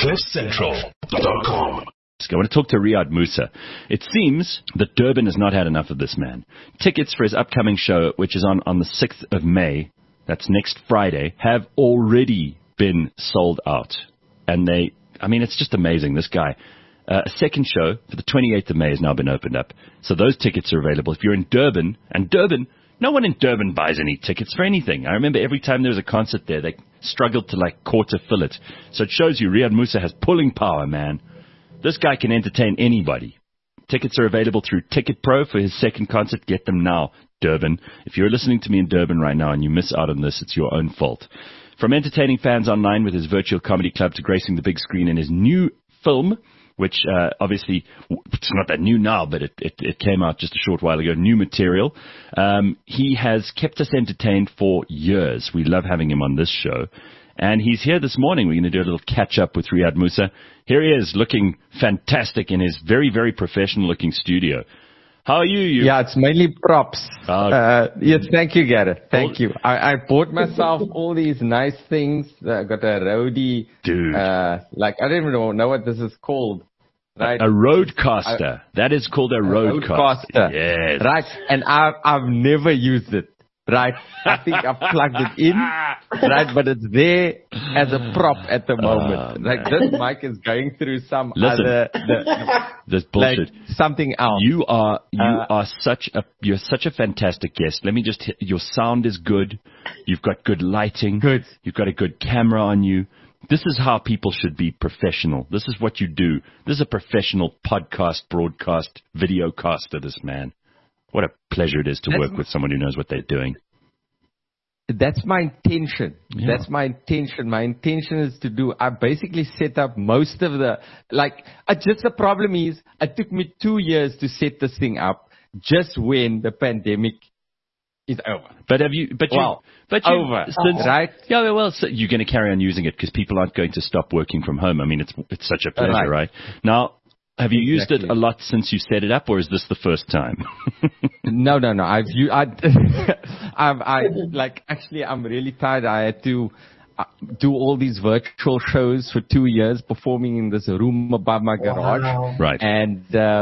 CliffCentral.com. I want to talk to Riyad Moosa. It seems that Durban has not had enough of this man. Tickets for his upcoming show, which is on the 6th of May, that's next Friday, have already been sold out. And it's just amazing, this guy. A second show for the 28th of May has now been opened up. So those tickets are available. If you're in Durban, and Durban, no one in Durban buys any tickets for anything. I remember every time there was a concert there, they struggled to quarter fill it. So it shows you Riyad Moosa has pulling power, man. This guy can entertain anybody. Tickets are available through Ticket Pro for his second concert. Get them now, Durban. If you're listening to me in Durban right now and you miss out on this, it's your own fault. From entertaining fans online with his virtual comedy club to gracing the big screen in his new film, which obviously it's not that new now, but it came out just a short while ago, new material. He has kept us entertained for years. We love having him on this show. And he's here this morning. We're going to do a little catch-up with Riyad Moosa. Here he is, looking fantastic in his very, very professional-looking studio. How are you? Yeah, it's mainly props. Yes, thank you, Gareth. Thank you. I bought myself all these nice things. I got a roadie. Dude. I don't even know what this is called. Right? A roadcaster. That is called a roadcaster. Yes. Right. And I've never used it. Right. I think I've plugged it in. Right. But it's there as a prop at the moment. This mic is going through some this bullshit. Something else. You're such a fantastic guest. Let me just hit, your sound is good. You've got good lighting. Good. You've got a good camera on you. This is how people should be professional. This is what you do. This is a professional podcast, broadcast, videocaster, this man. What a pleasure it is to work with someone who knows what they're doing. That's my intention. Yeah. That's my intention. My intention is I basically set up most of the, just the problem is, it took me 2 years to set this thing up just when the pandemic is over. Over. Right? Yeah, well, so you're going to carry on using it because people aren't going to stop working from home. I mean, it's such a pleasure, right? Now, have you used it a lot since you set it up, or is this the first time? No. Actually, I'm really tired. I had to do all these virtual shows for 2 years, performing in this room above my garage. Wow. Right. And,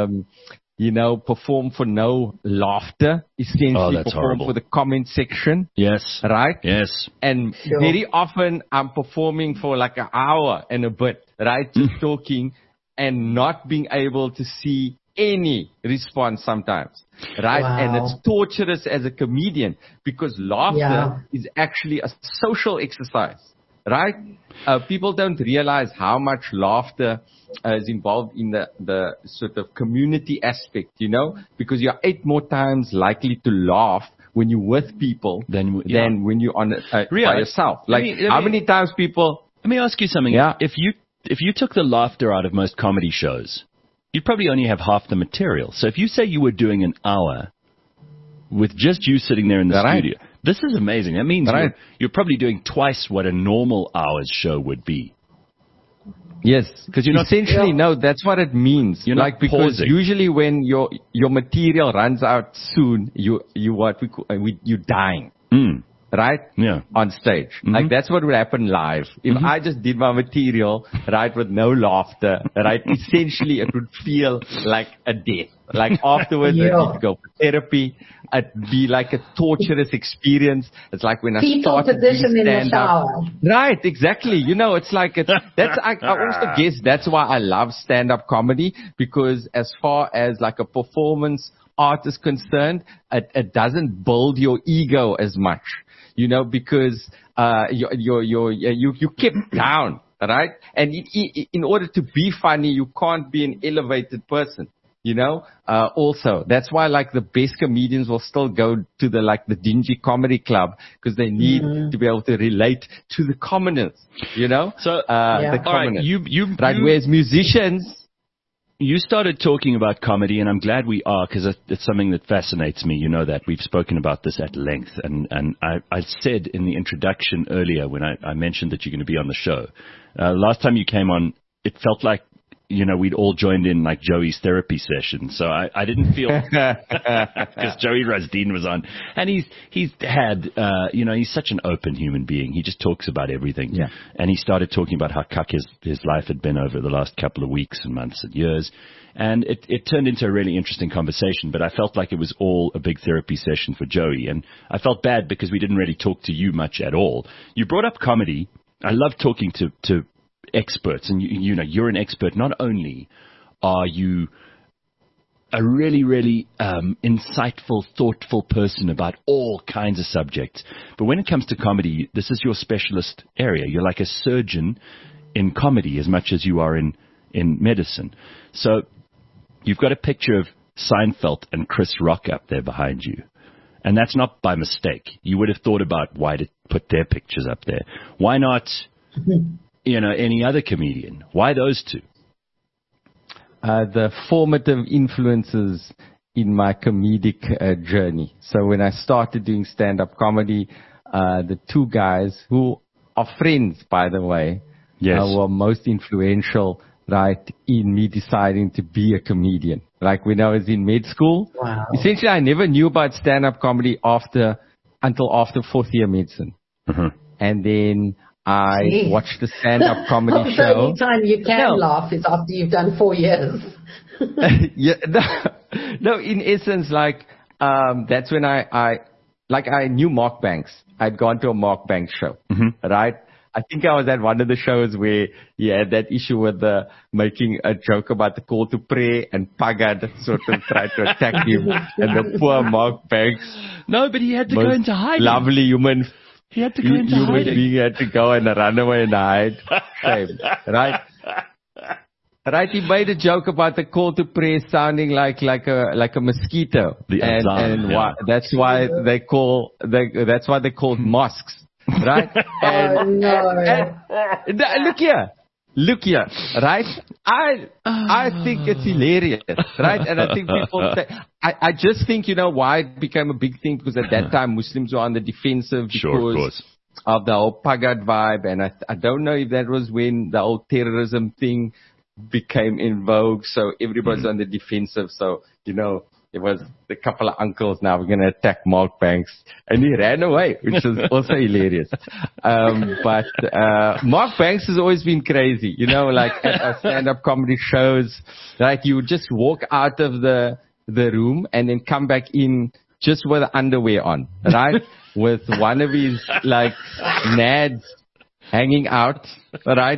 perform for no laughter, essentially perform horrible. for the comment section. Yes. Right? Yes. And very often I'm performing for an hour and a bit, right? Just talking and not being able to see any response sometimes, right? Wow. And it's torturous as a comedian because laughter is actually a social exercise, right? People don't realize how much laughter is involved in the sort of community aspect, because you're 8 more times likely to laugh when you're with people than when you're on by yourself. How many times people... Let me ask you something. Yeah. If you took the laughter out of most comedy shows, you'd probably only have half the material. So if you say you were doing an hour with just you sitting there in the studio, this is amazing. That means you're probably doing twice what a normal hour's show would be. Yes, because you're essentially no. That's what it means. You're not because pausing. Usually when your material runs out soon, you're dying. Right? Yeah. On stage. Mm-hmm. That's what would happen live. If I just did my material, with no laughter, essentially it would feel like a death. Afterwards, I need to go for therapy. It'd be like a torturous experience. It's like when I started position in the shower. Right, exactly. I also guess that's why I love stand-up comedy, because as far as a performance art is concerned, it doesn't build your ego as much. Because you kept down, right? And in order to be funny, you can't be an elevated person, also. That's why the best comedians will still go to the dingy comedy club, because they need to be able to relate to the commoners, So, the commoners. All right, whereas musicians... You started talking about comedy, and I'm glad we are, because it's something that fascinates me. You know that. We've spoken about this at length. And I said in the introduction earlier when I mentioned that you're going to be on the show, last time you came on, it felt like we'd all joined in like Joey's therapy session. So I didn't feel because Joey Rasdeen was on, and he's had, he's such an open human being. He just talks about everything. Yeah. And he started talking about how cuck his life had been over the last couple of weeks and months and years. And it turned into a really interesting conversation, but I felt like it was all a big therapy session for Joey. And I felt bad because we didn't really talk to you much at all. You brought up comedy. I love talking to experts, and you're an expert. Not only are you a really, really insightful, thoughtful person about all kinds of subjects, but when it comes to comedy, this is your specialist area. You're like a surgeon in comedy as much as you are in medicine. So you've got a picture of Seinfeld and Chris Rock up there behind you. And that's not by mistake. You would have thought about why to put their pictures up there. Why not, any other comedian? Why those two? The formative influences in my comedic journey. So when I started doing stand-up comedy, the two guys who are friends, by the way, yes, were most influential, right, in me deciding to be a comedian. Like when I was in med school, wow. Essentially I never knew about stand-up comedy until after fourth year medicine. Uh-huh. And then I watched the stand-up comedy show. The only time you can laugh is after you've done 4 years. Yeah, no, in essence, that's when I knew Mark Banks. I'd gone to a Mark Banks show, right? I think I was at one of the shows where he had that issue with making a joke about the call to pray, and Pagad sort of tried to attack him, and the poor Mark Banks. No, but he had to go into hiding. Lovely human. He had to go into hiding. He had to go and run away and hide. Shame, right? Right, he made a joke about the call to pray sounding like a mosquito, that's why they call mosques. Right? Look here, right? I think it's hilarious, right? And I think people say, I just think, why it became a big thing, because at that time Muslims were on the defensive because of the whole Pagad vibe. And I don't know if that was when the whole terrorism thing became in vogue. So everybody's on the defensive. So, it was a couple of uncles, now we're going to attack Mark Banks. And he ran away, which is also hilarious. But Mark Banks has always been crazy, like at our stand-up comedy shows, right? You would just walk out of the room and then come back in just with the underwear on, right? With one of his, nads hanging out, right?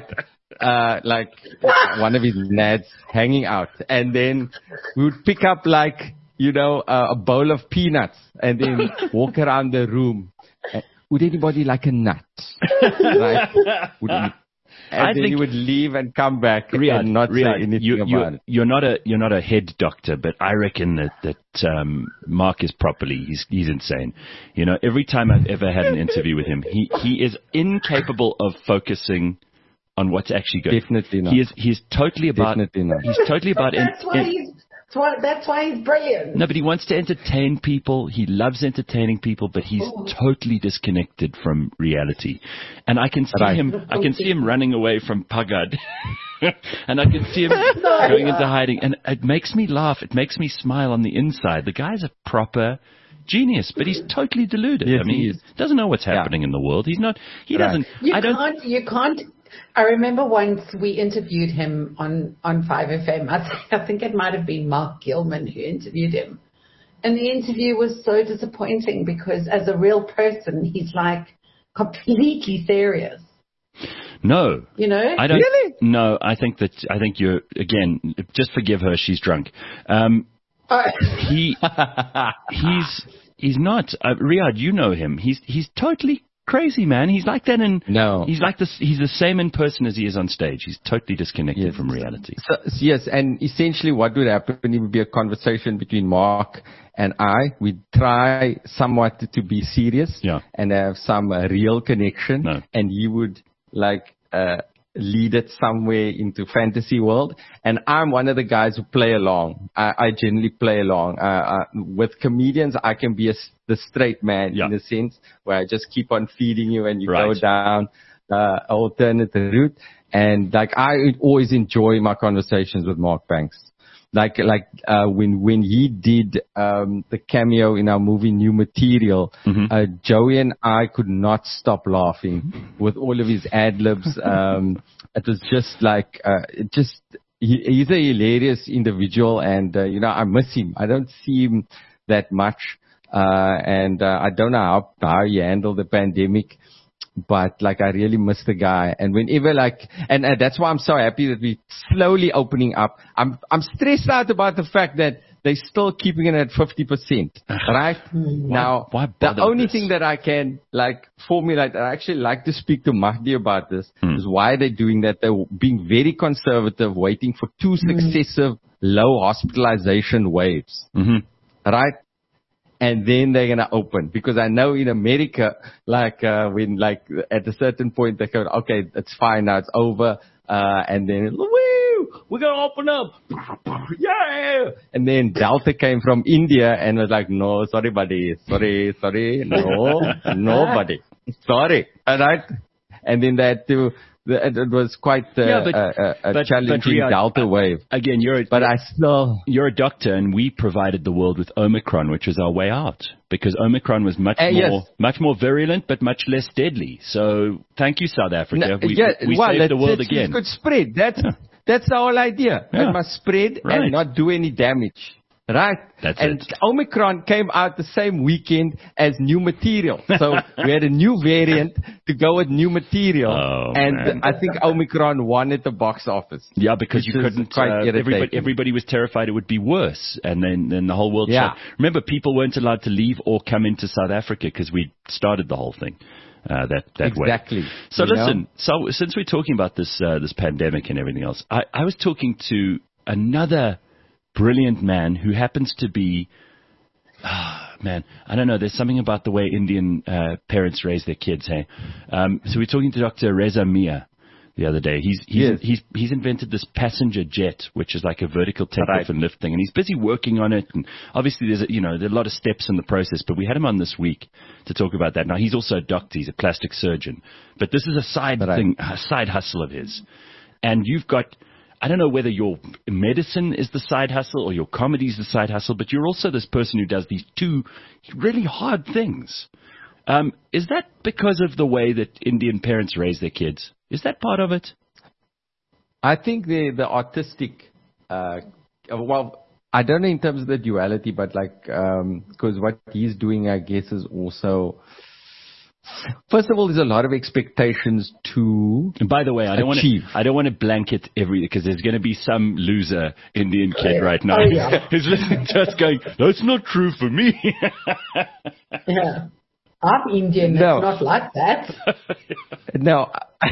One of his nads hanging out. And then we would pick up a bowl of peanuts and then walk around the room. Would anybody like a nut? Right? And then you would leave and come back and not say anything about it. You're not a head doctor, but I reckon that Mark is properly. He's insane. Every time I've ever had an interview with him, he is incapable of focusing on what's actually going. Definitely not. He's totally about. Definitely not. He's totally about. That's why he's brilliant. No, but he wants to entertain people. He loves entertaining people, but he's totally disconnected from reality. And I can see him. I can see him running away from Pagad, and I can see him going into hiding. And it makes me laugh. It makes me smile on the inside. The guy's a proper genius, but he's totally deluded. Yes, he doesn't know what's happening in the world. He's not. He doesn't. You can't. I remember once we interviewed him on 5FM. I think it might have been Mark Gilman who interviewed him. And the interview was so disappointing because as a real person, he's completely serious. No. I don't. Really? No, I think you're, again, just forgive her. She's drunk. He's not. Riyadh, you know him. He's totally crazy, man. He's like that he's like this. He's the same in person as he is on stage. He's totally disconnected from reality. So, yes, and essentially what would happen, it would be a conversation between Mark and I. We'd try somewhat to be serious and have some real connection. No. And he would lead it somewhere into fantasy world. And I'm one of the guys who play along. I generally play along. With comedians, I can be the straight man in a sense where I just keep on feeding you and you go down alternative route. And like, I always enjoy my conversations with Mark Banks. When he did, the cameo in our movie New Material, Joey and I could not stop laughing with all of his ad libs. It was just like, he's a hilarious individual, and, I miss him. I don't see him that much. I don't know how he handled the pandemic, but like, I really miss the guy. And whenever and that's why I'm so happy that we're slowly opening up. I'm stressed out about the fact that they're still keeping it at 50%, right? Now, the only thing that I can formulate, I actually like to speak to Mahdi about this, is why they're doing that. They're being very conservative, waiting for 2 successive low hospitalization waves, right? And then they're going to open, because I know in America, when at a certain point they go, okay, it's fine now, it's over. And then, woo, we're going to open up. Yeah. And then Delta came from India and was like, no, sorry, buddy. Sorry. No, nobody. Sorry. All right. And then they had to, it was quite a challenging Delta wave. Again, you're a doctor, and we provided the world with Omicron, which was our way out, because Omicron was much more virulent, but much less deadly. So thank you, South Africa. We saved the world again. It could spread. That's the whole idea. It must spread and not do any damage. Right? That's and it. Omicron came out the same weekend as New Material. So we had a new variant to go with New Material. Man. I think Omicron won at the box office. Yeah, because you couldn't, everybody was terrified it would be worse. And then the whole world shut. Remember, people weren't allowed to leave or come into South Africa because we started the whole thing. That exactly. way. So listen, so since we're talking about this pandemic and everything else, I was talking to another brilliant man who happens to be, I don't know, there's something about the way Indian parents raise their kids, hey? So we're talking to Dr. Reza Mia the other day. He's invented this passenger jet, which is like a vertical takeoff and lift thing, and he's busy working on it. And obviously there are a lot of steps in the process, but we had him on this week to talk about that. Now, he's also a doctor. He's a plastic surgeon. But this is a side thing, a side hustle of his. And you've got, I don't know whether your medicine is the side hustle or your comedy is the side hustle, but you're also this person who does these two really hard things. Is that because of the way that Indian parents raise their kids? Is that part of it? I think the artistic, I don't know in terms of the duality, but because what he's doing, I guess, is also, first of all, there's a lot of expectations to And by the way, I don't want to blanket because there's going to be some loser Indian kid right now who's listening to us going, that's not true for me. Yeah. I'm Indian. It's not like that. No.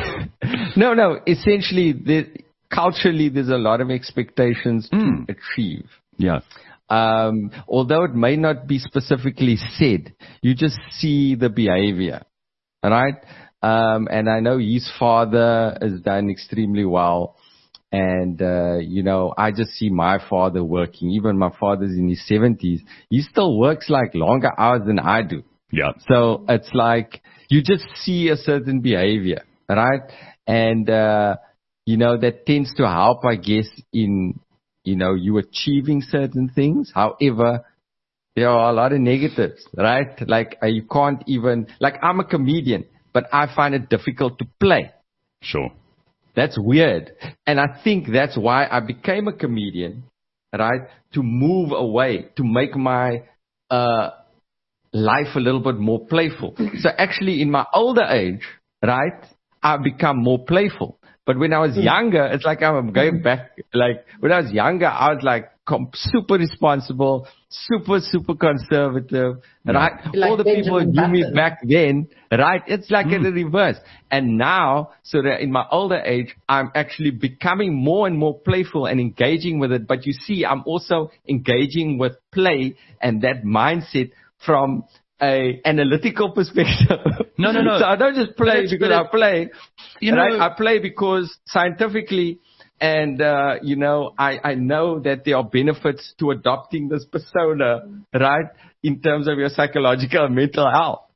Essentially, culturally, there's a lot of expectations to achieve. Yeah. Although it may not be specifically said, you just see the behavior, right? And I know his father has done extremely well. And, I just see my father working. Even my father's in his 70s. He still works longer hours than I do. Yeah. So it's you just see a certain behavior, right? And, that tends to help, I guess, in, you achieving certain things. However, there are a lot of negatives, right? You can't even, I'm a comedian, but I find it difficult to play. Sure. That's weird. And I think that's why I became a comedian, right? To move away, to make my, life a little bit more playful. So actually in my older age, right, I've become more playful. But when I was younger, it's I'm going back, when I was younger, I was super responsible, super conservative, right? All the people who knew me back then, right? It's in the reverse. And now, so that in my older age, I'm actually becoming more and more playful and engaging with it. But you see, I'm also engaging with play and that mindset from a analytical perspective. No. So I don't just play because I play. I play because scientifically and, I know that there are benefits to adopting this persona, right? In terms of your psychological and mental health.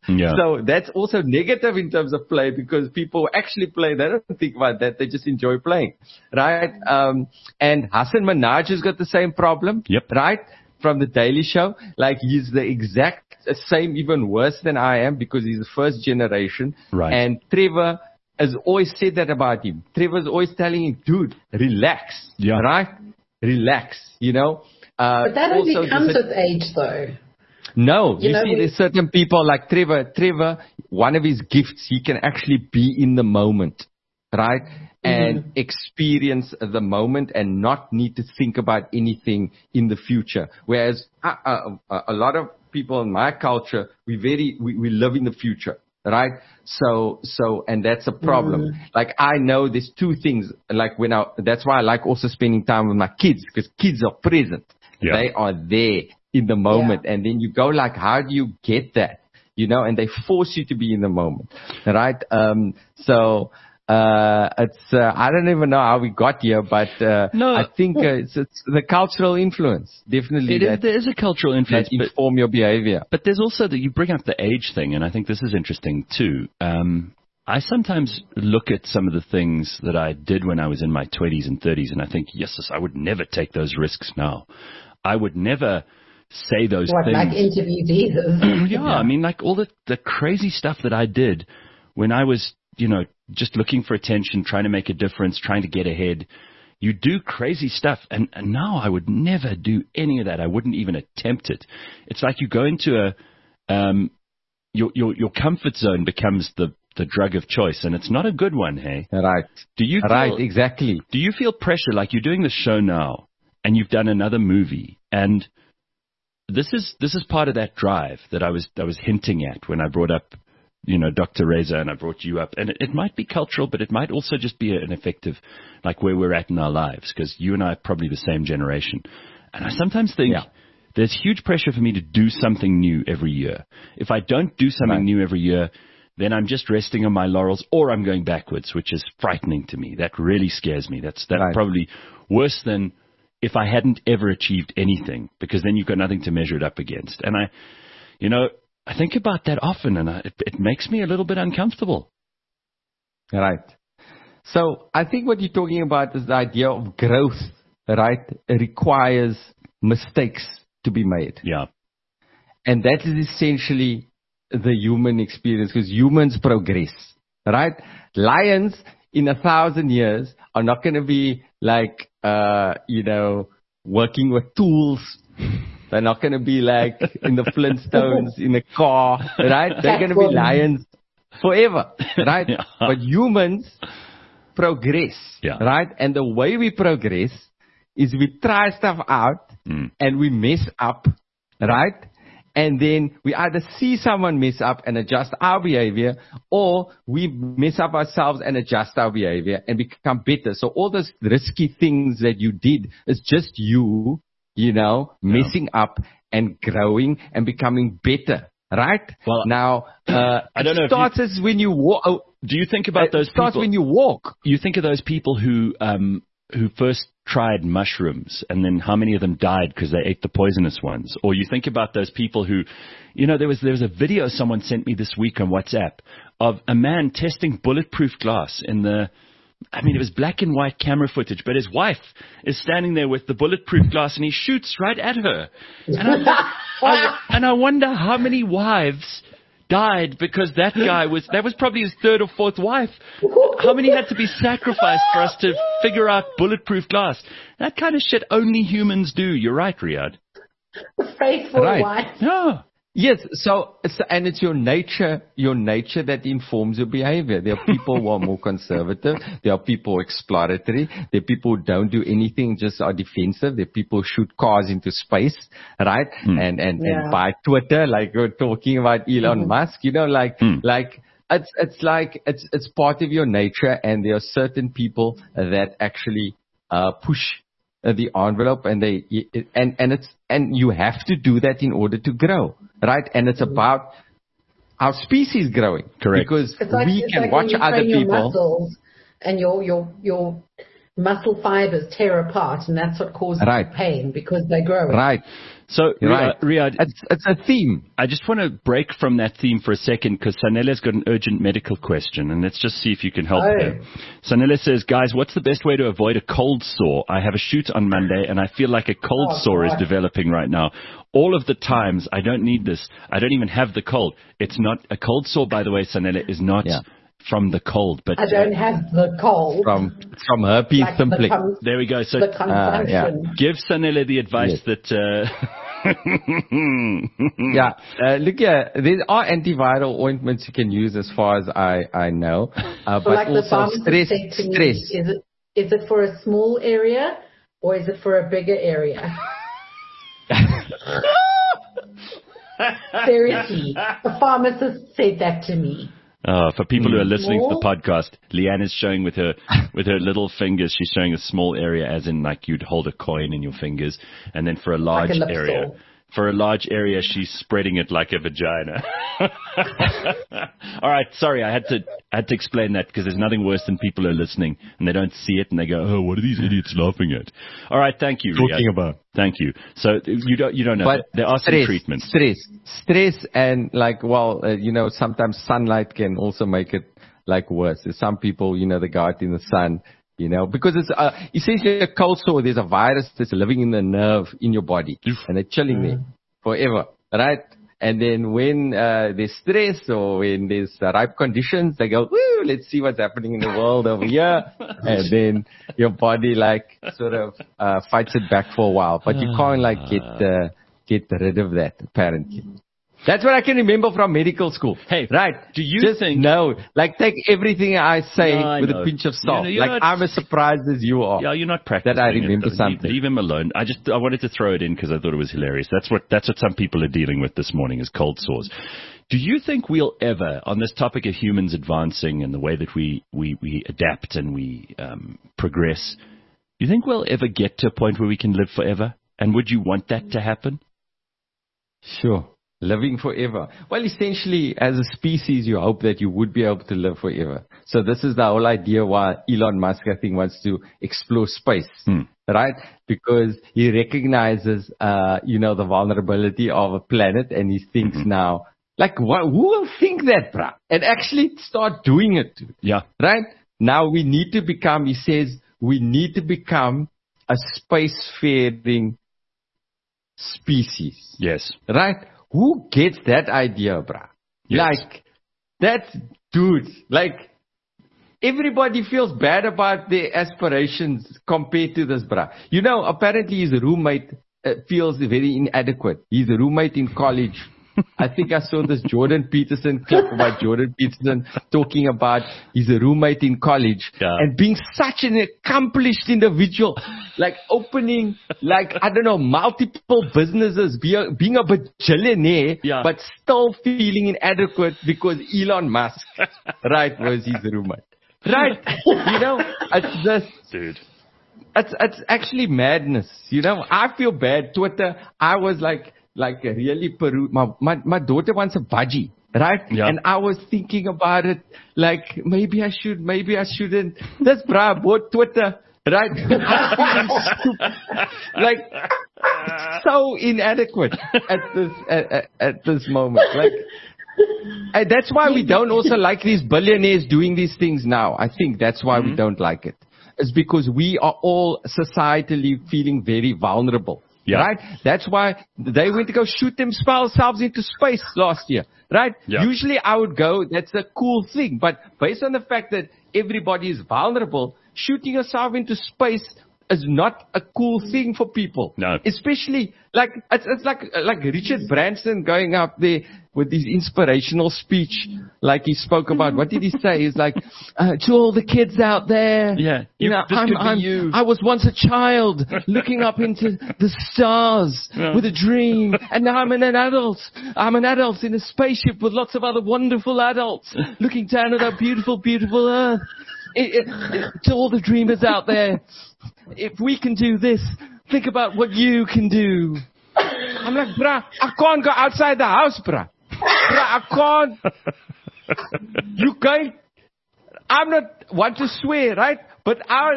Yeah. So that's also negative in terms of play, because people actually play. They don't think about that. They just enjoy playing, right? And Hassan Minhaj has got the same problem, Yep. right? From the Daily Show. Like, he's the exact same, even worse than I am, because he's the first generation. Right. And Trevor has always said that about him. Trevor's always telling him, dude, relax. Yeah. Right? Relax, you know. But that only also comes with age, though. No, You know, there's certain people like Trevor. Trevor, one of his gifts, he can actually be in the moment, right? And experience the moment and not need to think about anything in the future. Whereas a lot of people in my culture, we live in the future, right? So, and that's a problem. Like, I know there's two things, like that's why I like also spending time with my kids, because kids are present. Yeah. They are there in the moment. And then you go like, how do you get that? You know, and they force you to be in the moment, right? I don't even know how we got here, but No. I think it's the cultural influence. Definitely. There is a cultural influence. That inform your behavior. But there's also you bring up the age thing, and I think this is interesting too. I sometimes look at some of the things that I did when I was in my 20s and 30s, and I think, yes, I would never take those risks now. I would never say those things. Like interview Jesus. Yeah, I mean, like all the crazy stuff that I did when I was, just looking for attention, trying to make a difference, trying to get ahead. You do crazy stuff, and now I would never do any of that. I wouldn't even attempt it. It's like you go into your comfort zone becomes the drug of choice, and it's not a good one, hey? Right. Exactly. Do you feel pressure, like you're doing the show now, and you've done another movie, and this is part of that drive that I was hinting at when I brought up, Dr. Reza, and I brought you up, and it might be cultural, but it might also just be an effective, like where we're at in our lives, because you and I are probably the same generation, and I sometimes think there's huge pressure for me to do something new every year. If I don't do something new every year, then I'm just resting on my laurels, or I'm going backwards, which is frightening to me. That really scares me. That's probably worse than if I hadn't ever achieved anything, because then you've got nothing to measure it up against. And I think about that often, and it makes me a little bit uncomfortable. Right. So I think what you're talking about is the idea of growth, right? It requires mistakes to be made. Yeah. And that is essentially the human experience, because humans progress, right? Lions in 1,000 years are not going to be like, working with tools. They're not going to be like in the Flintstones in a car, right? They're going to be lions forever, right? Yeah. But humans progress, right? And the way we progress is we try stuff out and we mess up, right? And then we either see someone mess up and adjust our behavior, or we mess up ourselves and adjust our behavior and become better. So all those risky things that you did is just you, messing up and growing and becoming better, right? Well, now, I don't know. It starts as when you walk. Do you think about those people? It starts when you walk. You think of those people who first tried mushrooms, and then how many of them died because they ate the poisonous ones? Or you think about those people who, there was a video someone sent me this week on WhatsApp of a man testing bulletproof glass it was black and white camera footage, but his wife is standing there with the bulletproof glass and he shoots right at her. And I wonder how many wives died because that was probably his third or fourth wife. How many had to be sacrificed for us to figure out bulletproof glass? That kind of shit only humans do. You're right, Riyadh. Faithful wife. Yeah. Yes, and it's your nature that informs your behavior. There are people who are more conservative. There are people who are exploratory. There are people who don't do anything, just are defensive. There are people who shoot cars into space, right? And buy Twitter, like we're talking about Elon Musk, like it's part of your nature, and there are certain people that actually push the envelope, and you have to do that in order to grow, right? And it's about our species growing. Correct. Because we can watch other people. Muscles and your muscle fibers tear apart, and that's what causes pain because they grow. Right. So, Riyadh, it's a theme. I just want to break from that theme for a second because Sanela's got an urgent medical question, and let's just see if you can help her. Sanela says, guys, what's the best way to avoid a cold sore? I have a shoot on Monday, and I feel like a cold sore is developing right now. All of the times, I don't need this. I don't even have the cold. It's not a cold sore, by the way, Sanela, is not from the cold. But I don't have the cold. From herpes simplex. There we go. So give Sanela the advice that... look here, there are antiviral ointments you can use as far as I know. But like also stress. Is it for a small area or is it for a bigger area? Seriously, a pharmacist said that to me. For people who are listening to the podcast, Leanne is showing with her little fingers, she's showing a small area as in like you'd hold a coin in your fingers. And then for a large area, she's spreading it like a vagina. All right. Sorry. I had to explain that because there's nothing worse than people who are listening and they don't see it and they go, oh, what are these idiots laughing at? All right. Thank you. Talking about. Thank you. So you don't know. But there are some treatments. Stress and sometimes sunlight can also make it like worse. There's some people, they go out in the sun, because it's essentially a cold sore. There's a virus that's living in the nerve in your body and they're chilling there forever, right? And then when there's stress or when there's ripe conditions, they go, woo, let's see what's happening in the world over here. And then your body sort of fights it back for a while. But you can't get rid of that, apparently. That's what I can remember from medical school. Hey, right. Do you think... No, take everything I say with a pinch of salt. I'm as surprised as you are. Yeah, you're not practicing that I remember something. Leave him alone. I wanted to throw it in because I thought it was hilarious. That's what some people are dealing with this morning is cold sores. Do you think we'll ever, on this topic of humans advancing and the way that we adapt and we progress, do you think we'll ever get to a point where we can live forever? And would you want that to happen? Sure. Living forever. Well, essentially, as a species, you hope that you would be able to live forever. So this is the whole idea why Elon Musk, I think, wants to explore space, right? Because he recognizes, the vulnerability of a planet, and he thinks now, who will think that, bruh? And actually start doing it. Yeah. Right? Now he says, we need to become a spacefaring species. Yes. Right? Who gets that idea, bruh? Yes. Everybody feels bad about their aspirations compared to this, bruh. Apparently his roommate feels very inadequate. His roommate in college. I think I saw this Jordan Peterson clip about Jordan Peterson talking about his roommate in college and being such an accomplished individual, opening, multiple businesses, being a bajillionaire, but still feeling inadequate because Elon Musk, right, was his roommate. Right? It's this. Dude. It's actually madness. I feel bad. Twitter, I was really my daughter wants a budgie, right? Yeah. And I was thinking about it, maybe I should, maybe I shouldn't. This bruh bought Twitter, right? So inadequate at this moment. And that's why we don't also like these billionaires doing these things now. I think that's why we don't like it. It's because we are all societally feeling very vulnerable. Yeah. Right? That's why they went to go shoot themselves into space last year. Right? Yeah. Usually I would go, that's a cool thing. But based on the fact that everybody is vulnerable, shooting yourself into space is not a cool thing for people. No. Especially, it's like Richard Branson going up there with his inspirational speech, he spoke about. What did he say? He's like, to all the kids out there. Yeah. I was once a child looking up into the stars with a dream. And now I'm an adult. I'm an adult in a spaceship with lots of other wonderful adults looking down at our beautiful, beautiful earth. To all the dreamers out there, if we can do this, think about what you can do. I'm like, bruh, I can't go outside the house, bruh. I can't. I'm not want to swear, right? But I was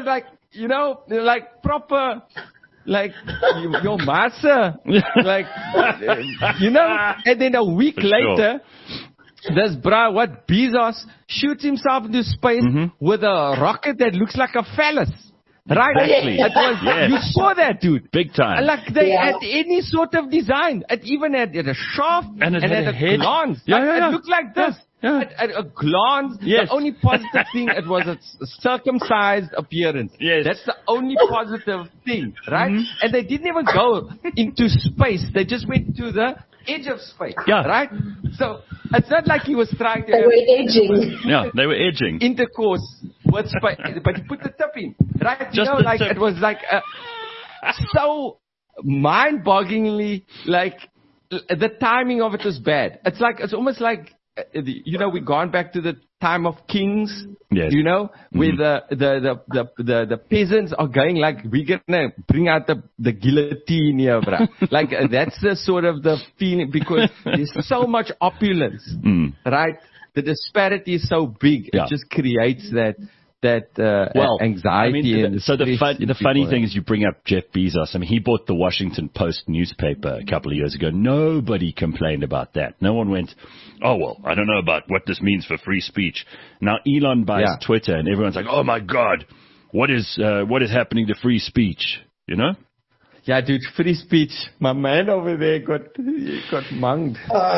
you know, like proper, like your master, like, you know, and then a week later, this Bezos shoots himself into space with a rocket that looks like a phallus. Right? Exactly. It was, you saw that, dude. Big time. Like they had any sort of design. It even had a shaft and it had a glance. It looked like this. At a glance. Yes. The only positive thing, it was a circumcised appearance. Yes. That's the only positive thing, right? And they didn't even go into space. They just went to the edge of space. Yeah. Right? So it's not like he was trying to... They were edging. Yeah, they were edging. Intercourse with space. But he put the tip in. Right? You Just know, the like tip. it was like so mind-bogglingly, like the timing of it was bad. It's almost like, you know, we've gone back to the time of kings. Yes. You know, where the peasants are going like, we're gonna bring out the guillotine here, bruh. Like that's the sort of the feeling, because there's so much opulence, right? The disparity is so big. Yeah. It just creates that anxiety. I mean, and so the stress funny people. thing is, you bring up Jeff Bezos. I mean, he bought the Washington Post newspaper a couple of years ago. Nobody complained about that. No one went, oh, well, I don't know about what this means for free speech. Now Elon buys Twitter and everyone's like, oh my God, what is happening to free speech? You know? Yeah, dude, free speech. My man over there got munged.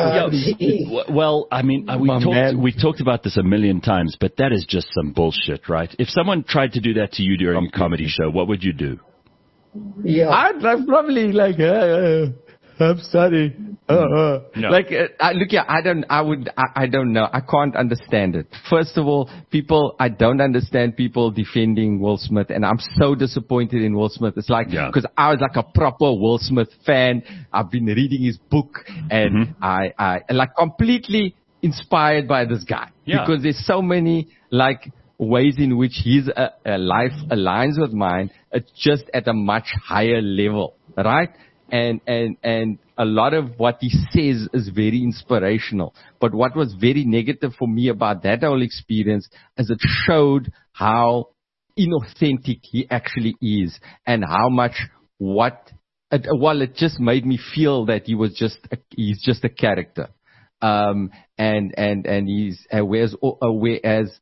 Well, I mean, we've talked about this a million times, but that is just some bullshit, right? If someone tried to do that to you during a comedy show, what would you do? Yeah. I'd probably like, I'm sorry. No. Like, look here, I don't know. I can't understand it. First of all, I don't understand people defending Will Smith, and I'm so disappointed in Will Smith. It's like, because I was like a proper Will Smith fan. I've been reading his book, and I like completely inspired by this guy. Yeah. Because there's so many, like, ways in which his life aligns with mine. It's just at a much higher level, right? And a lot of what he says is very inspirational. But what was very negative for me about that whole experience is it showed how inauthentic he actually is, and how much it just made me feel that he's just a character. And he's, whereas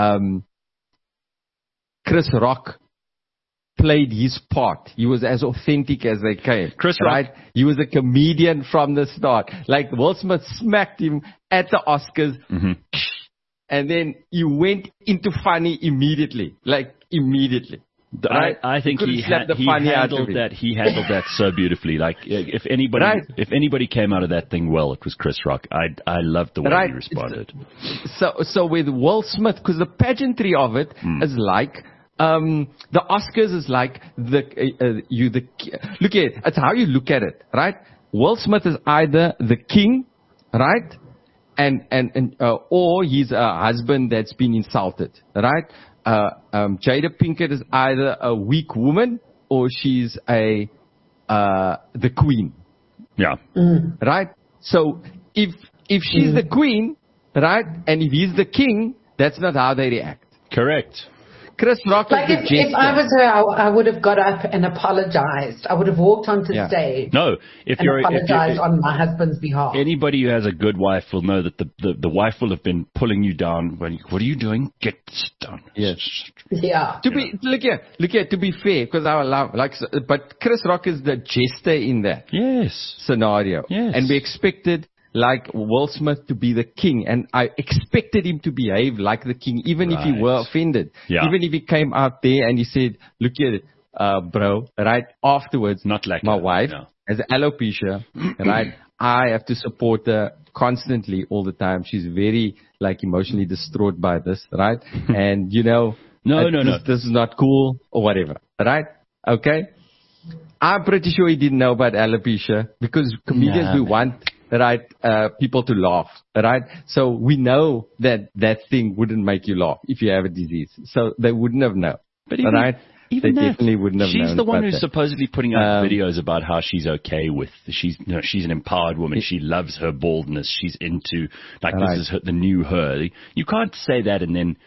Chris Rock played his part. He was as authentic as they came. Chris Rock. Right? He was a comedian from the start. Like Will Smith smacked him at the Oscars, and then he went into funny immediately. Like immediately. Right? I think he handled that so beautifully. Like if anybody came out of that thing well, it was Chris Rock. I loved the way he responded. So with Will Smith, because the pageantry of it is like, the Oscars is like look at it. It's how you look at it, right? Will Smith is either the king, right? Or he's a husband that's been insulted, right? Jada Pinkett is either a weak woman or she's the queen. Yeah. Right? So if she's the queen, right? And if he's the king, that's not how they react. Correct. Chris Rock like is the jester. If I was her, I would have got up and apologized. I would have walked onto stage. No, apologized on my husband's behalf. Anybody who has a good wife will know that the wife will have been pulling you down. What are you doing? Get down. Yes. Yeah. Look here. To be fair, because I love but Chris Rock is the jester in that scenario. Yes. And we expected like Will Smith to be the king, and I expected him to behave like the king, even if he were offended. Yeah. Even if he came out there and he said, look here, bro, right? Afterwards, not like my wife has alopecia, right? I have to support her constantly all the time. She's very like emotionally distraught by this, right? And you know, this is not cool or whatever, right? Okay. I'm pretty sure he didn't know about alopecia, because comedians, we want people to laugh, right? So we know that thing wouldn't make you laugh if you have a disease. So they wouldn't have known, but even, right? Even they definitely wouldn't have known. She's the one who's that. supposedly putting out videos about how she's okay with, she's an empowered woman. She loves her baldness. She's into, this is the new her. You can't say that and then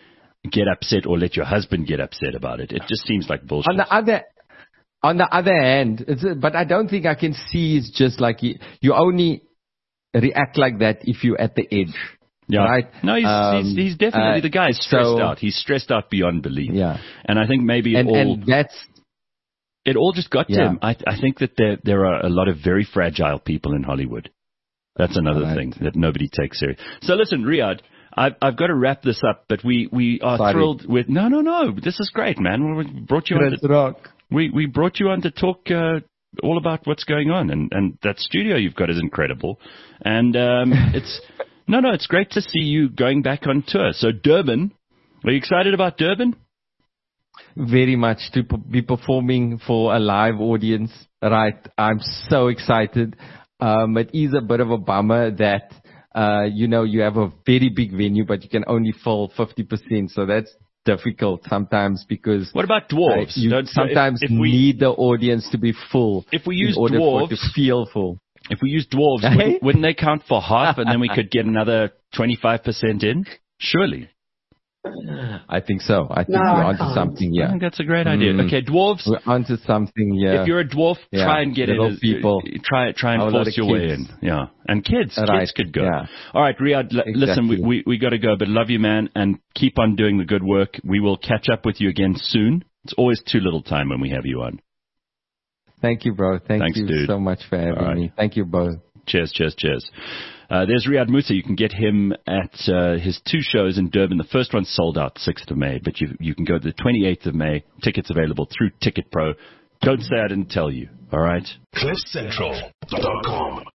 get upset or let your husband get upset about it. It just seems like bullshit. On the other hand, but I don't think I can see it's just like you only react like that if you're at the edge. Yeah. Right? No, he's definitely the guy is stressed out. He's stressed out beyond belief. Yeah. And I think maybe it all just got to him. I think that there are a lot of very fragile people in Hollywood. That's another thing that nobody takes serious. So listen, Riyadh, I've got to wrap this up, but we are thrilled with. No. This is great, man. We brought you on. We brought you on to talk all about what's going on, and that studio you've got is incredible, and it's it's great to see you going back on tour. So Durban, are you excited about Durban? Very much, to be performing for a live audience, right? I'm so excited. It is a bit of a bummer that you have a very big venue, but you can only fill 50%, so that's difficult sometimes because... What about dwarves? You sometimes need the audience to be full if we use in order dwarves, for it to feel full. If we use dwarves, wouldn't they count for half and then we could get another 25% in? Surely. I think so. I think we're onto something, yeah. I think that's a great idea. Okay, dwarves. We're onto something, yeah. If you're a dwarf, try and get in. People. Try and force your way in. Yeah. And kids could go. Yeah. All right, Riyadh, listen, we got to go, but love you, man, and keep on doing the good work. We will catch up with you again soon. It's always too little time when we have you on. Thank you, bro. Thanks, you dude. So much for having me. Thank you, bro. Cheers. There's Riyadh Moosa. You can get him at his 2 shows in Durban. The first one's sold out 6th of May, but you can go to the 28th of May. Tickets available through Ticket Pro. Don't say I didn't tell you, all right? CliffCentral.com